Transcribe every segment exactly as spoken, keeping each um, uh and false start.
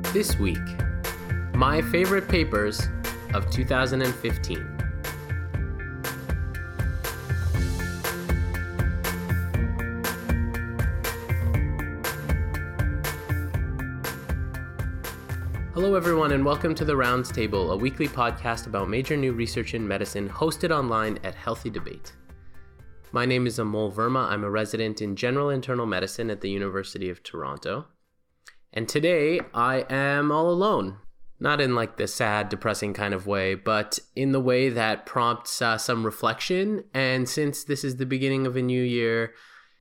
This week, my favorite papers of two thousand fifteen. Hello everyone and welcome to The Rounds Table, a weekly podcast about major new research in medicine hosted online at Healthy Debate. My name is Amol Verma. I'm a resident in general internal medicine at the University of Toronto. And today I am all alone. Not in like the sad, depressing kind of way, but in the way that prompts uh, some reflection. And since this is the beginning of a new year,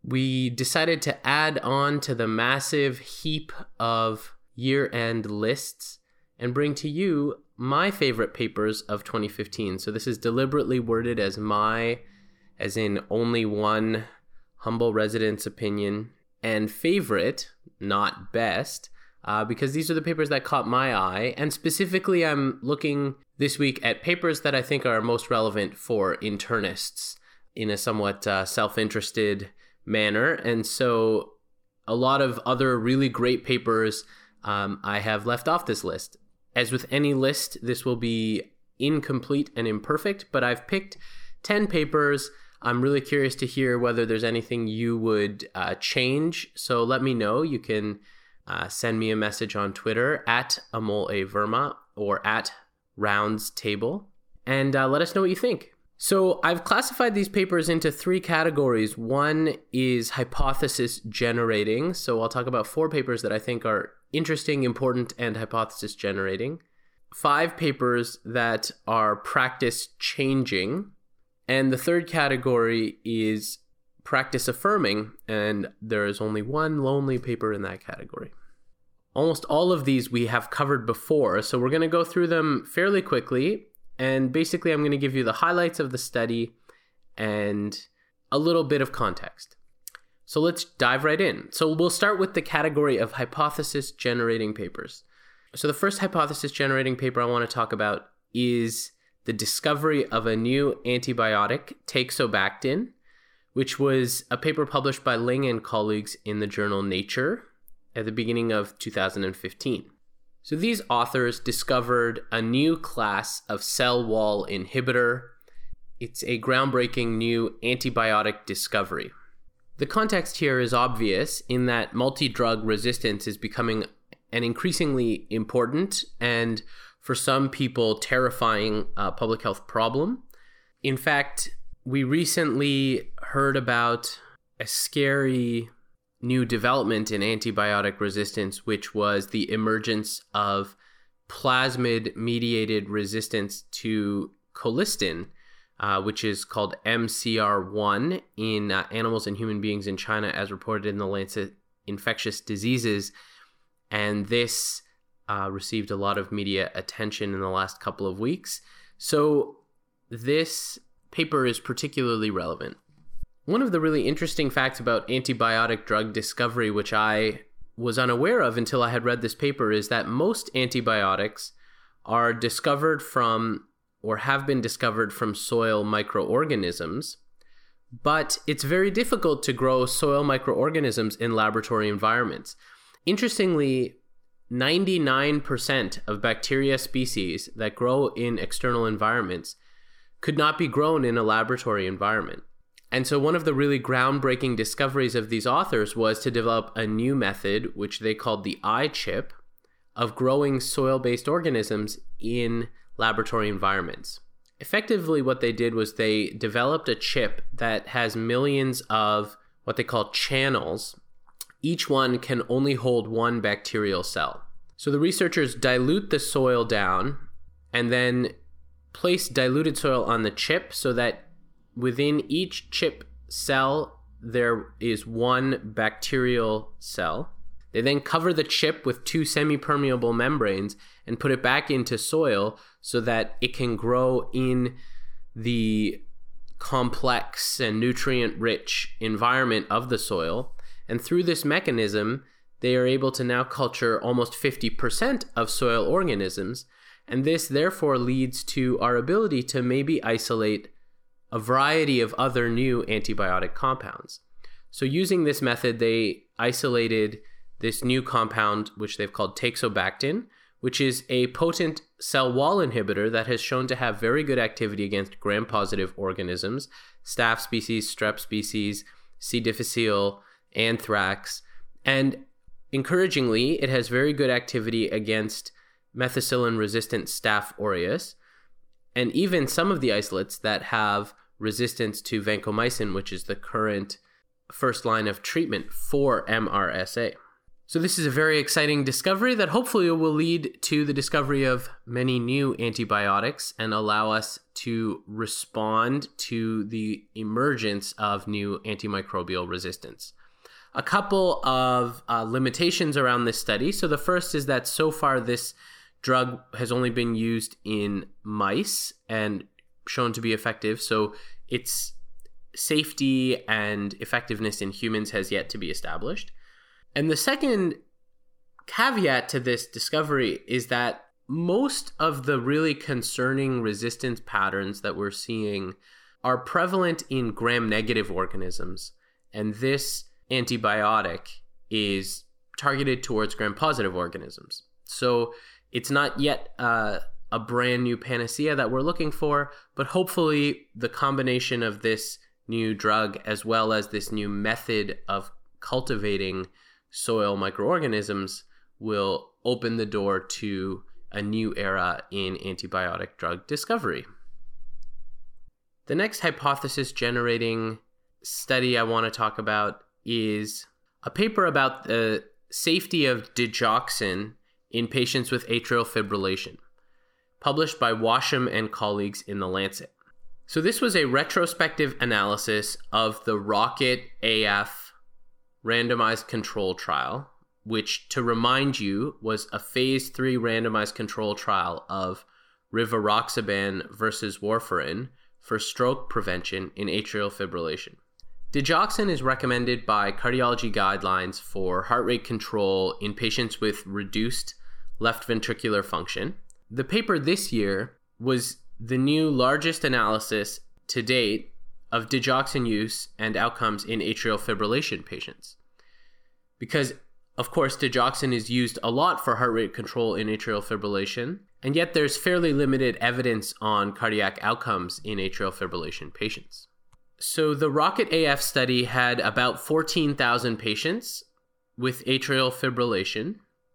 we decided to add on to the massive heap of year-end lists and bring to you my favorite papers of twenty fifteen. So this is deliberately worded as my, as in only one humble resident's opinion, and favorite, not best, uh, because these are the papers that caught my eye. And specifically, I'm looking this week at papers that I think are most relevant for internists in a somewhat uh, self-interested manner. And so a lot of other really great papers um, I have left off this list. As with any list, this will be incomplete and imperfect, but I've picked ten papers. I'm really curious to hear whether there's anything you would uh, change. So let me know. You can uh, send me a message on Twitter at Amol A. Verma or at Rounds Table, and uh, let us know what you think. So I've classified these papers into three categories. One is hypothesis generating. So I'll talk about four papers that I think are interesting, important, and hypothesis generating. Five papers that are practice changing. And the third category is practice affirming, and there is only one lonely paper in that category. Almost all of these we have covered before, so we're going to go through them fairly quickly, and basically I'm going to give you the highlights of the study and a little bit of context. So let's dive right in. So we'll start with the category of hypothesis generating papers. So the first hypothesis generating paper I want to talk about is the discovery of a new antibiotic, Teixobactin, which was a paper published by Ling and colleagues in the journal Nature at the beginning of two thousand fifteen. So these authors discovered a new class of cell wall inhibitor. It's a groundbreaking new antibiotic discovery. The context here is obvious in that multi-drug resistance is becoming an increasingly important and for some people, terrifying uh, public health problem. In fact, we recently heard about a scary new development in antibiotic resistance, which was the emergence of plasmid-mediated resistance to colistin, uh, which is called M C R one in uh, animals and human beings in China, as reported in the Lancet Infectious Diseases. And this Uh, received a lot of media attention in the last couple of weeks. So this paper is particularly relevant. One of the really interesting facts about antibiotic drug discovery, which I was unaware of until I had read this paper, is that most antibiotics are discovered from or have been discovered from soil microorganisms, but it's very difficult to grow soil microorganisms in laboratory environments. Interestingly, ninety-nine percent of bacteria species that grow in external environments could not be grown in a laboratory environment. And so one of the really groundbreaking discoveries of these authors was to develop a new method, which they called the iChip, of growing soil-based organisms in laboratory environments. Effectively, what they did was they developed a chip that has millions of what they call channels. Each one can only hold one bacterial cell. So the researchers dilute the soil down and then place diluted soil on the chip so that within each chip cell, there is one bacterial cell. They then cover the chip with two semi-permeable membranes and put it back into soil so that it can grow in the complex and nutrient-rich environment of the soil. And through this mechanism, they are able to now culture almost fifty percent of soil organisms. And this therefore leads to our ability to maybe isolate a variety of other new antibiotic compounds. So using this method, they isolated this new compound, which they've called teixobactin, which is a potent cell wall inhibitor that has shown to have very good activity against gram-positive organisms, staph species, strep species, C. difficile, anthrax, and encouragingly, it has very good activity against methicillin-resistant Staph aureus, and even some of the isolates that have resistance to vancomycin, which is the current first line of treatment for M R S A. So this is a very exciting discovery that hopefully will lead to the discovery of many new antibiotics and allow us to respond to the emergence of new antimicrobial resistance. A couple of uh, limitations around this study. So the first is that so far this drug has only been used in mice and shown to be effective. So its safety and effectiveness in humans has yet to be established. And the second caveat to this discovery is that most of the really concerning resistance patterns that we're seeing are prevalent in gram-negative organisms. And this antibiotic is targeted towards gram-positive organisms. So it's not yet uh, a brand new panacea that we're looking for, but hopefully the combination of this new drug as well as this new method of cultivating soil microorganisms will open the door to a new era in antibiotic drug discovery. The next hypothesis generating study I want to talk about is a paper about the safety of digoxin in patients with atrial fibrillation, published by Washam and colleagues in The Lancet. So this was a retrospective analysis of the ROCKET A F randomized control trial, which, to remind you, was a phase three randomized control trial of rivaroxaban versus warfarin for stroke prevention in atrial fibrillation. Digoxin is recommended by cardiology guidelines for heart rate control in patients with reduced left ventricular function. The paper this year was the new largest analysis to date of digoxin use and outcomes in atrial fibrillation patients. Because, of course, digoxin is used a lot for heart rate control in atrial fibrillation, and yet there's fairly limited evidence on cardiac outcomes in atrial fibrillation patients. So the ROCKET A F study had about fourteen thousand patients with atrial fibrillation.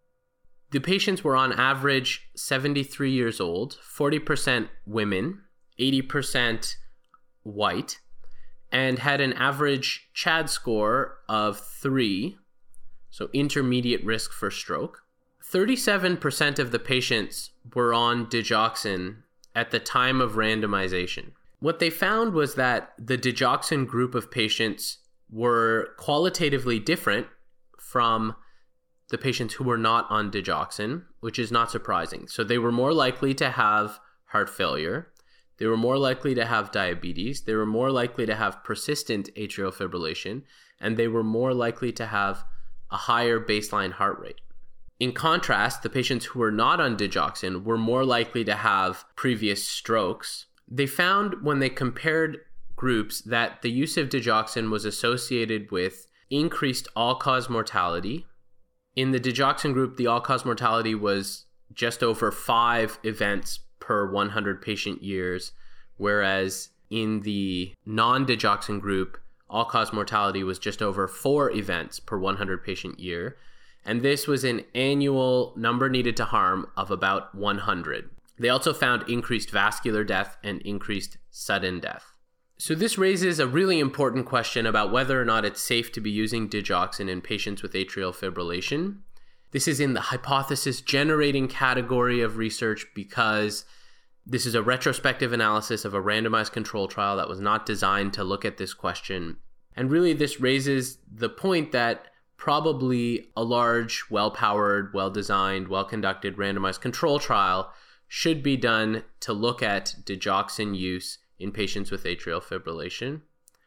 The patients were on average seventy-three years old, forty percent women, eighty percent white, and had an average C H A D score of three, so intermediate risk for stroke. thirty-seven percent of the patients were on digoxin at the time of randomization. What they found was that the digoxin group of patients were qualitatively different from the patients who were not on digoxin, which is not surprising. So they were more likely to have heart failure. They were more likely to have diabetes. They were more likely to have persistent atrial fibrillation, and they were more likely to have a higher baseline heart rate. In contrast, the patients who were not on digoxin were more likely to have previous strokes. They found when they compared groups that the use of digoxin was associated with increased all-cause mortality. In the digoxin group, the all-cause mortality was just over five events per one hundred patient years, whereas in the non-digoxin group, all-cause mortality was just over four events per one hundred patient year. And this was an annual number needed to harm of about one hundred. They also found increased vascular death and increased sudden death. So this raises a really important question about whether or not it's safe to be using digoxin in patients with atrial fibrillation. This is in the hypothesis generating category of research because this is a retrospective analysis of a randomized control trial that was not designed to look at this question. And really this raises the point that probably a large, well-powered, well-designed, well-conducted randomized control trial should be done to look at digoxin use in patients with atrial fibrillation.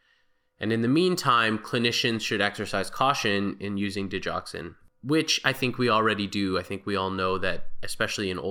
And in the meantime, clinicians should exercise caution in using digoxin, which I think we already do. I think we all know that, especially in older